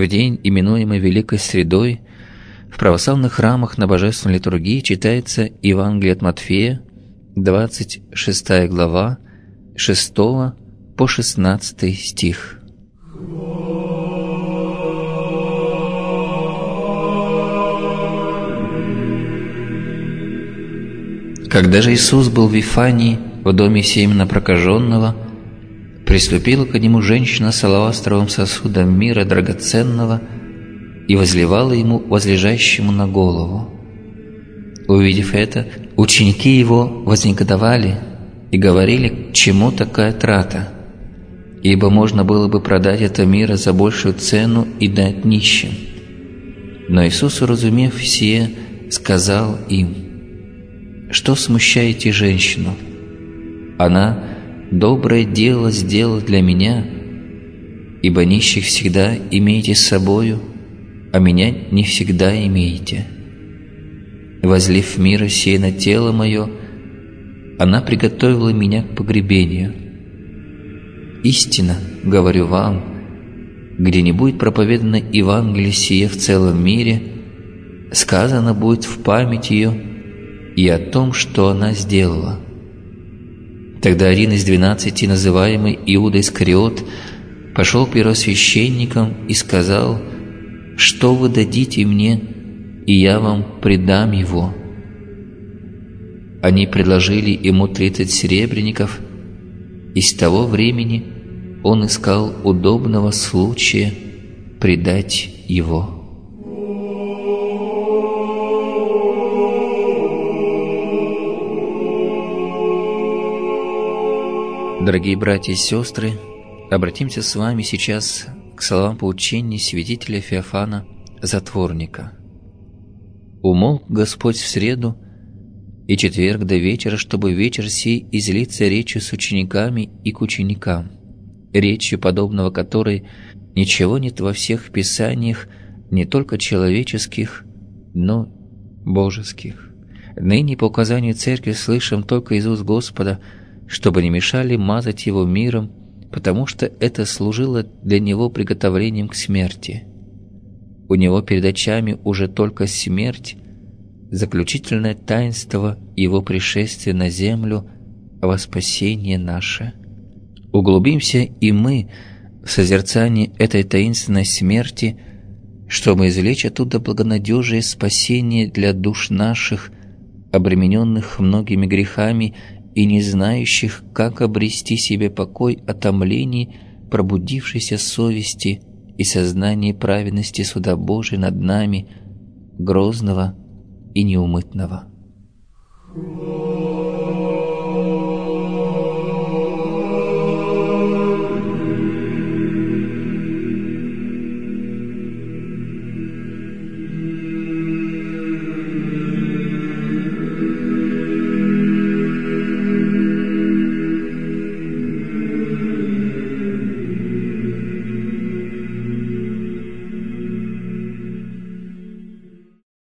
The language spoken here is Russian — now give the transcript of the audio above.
В день, именуемый Великой Средой, в православных храмах на Божественной литургии читается Евангелие от Матфея, 26 глава, 6 по 16 стих. Когда же Иисус был в Вифании, в доме семенно прокаженного, приступила к нему женщина с алавастровым сосудом мира драгоценного и возливала ему возлежащему на голову. Увидев это, ученики его вознегодовали и говорили, к чему такая трата, ибо можно было бы продать это мира за большую цену и дать нищим. Но Иисус, уразумев сие, сказал им: «Что смущаете женщину? Она доброе дело сделала для меня, ибо нищих всегда имеете с собою, а меня не всегда имеете. Возлив мира сей на тело мое, она приготовила меня к погребению. Истинно, говорю вам, где не будет проповедано Евангелие сие в целом мире, сказано будет в память ее и о том, что она сделала». Тогда один из 12, называемый Иуда Искариот, пошел к первосвященникам и сказал: «Что вы дадите мне, и я вам предам его?» Они предложили ему 30 серебряников, и с того времени он искал удобного случая предать его. Дорогие братья и сестры, обратимся с вами сейчас к словам поучения святителя Феофана Затворника. «Умолк Господь в среду и четверг до вечера, чтобы вечер сей излиться речью с учениками и к ученикам, речью, подобного которой ничего нет во всех писаниях, не только человеческих, но божеских. Ныне по указанию Церкви слышим только из уст Господа, чтобы не мешали мазать его миром, потому что это служило для него приготовлением к смерти. У него перед очами уже только смерть, заключительное таинство его пришествия на землю во спасение наше. Углубимся и мы в созерцании этой таинственной смерти, чтобы извлечь оттуда благонадежное спасение для душ наших, обремененных многими грехами и не знающих, как обрести себе покой от омлений пробудившейся совести и сознания праведности суда Божия над нами, грозного и неумытного».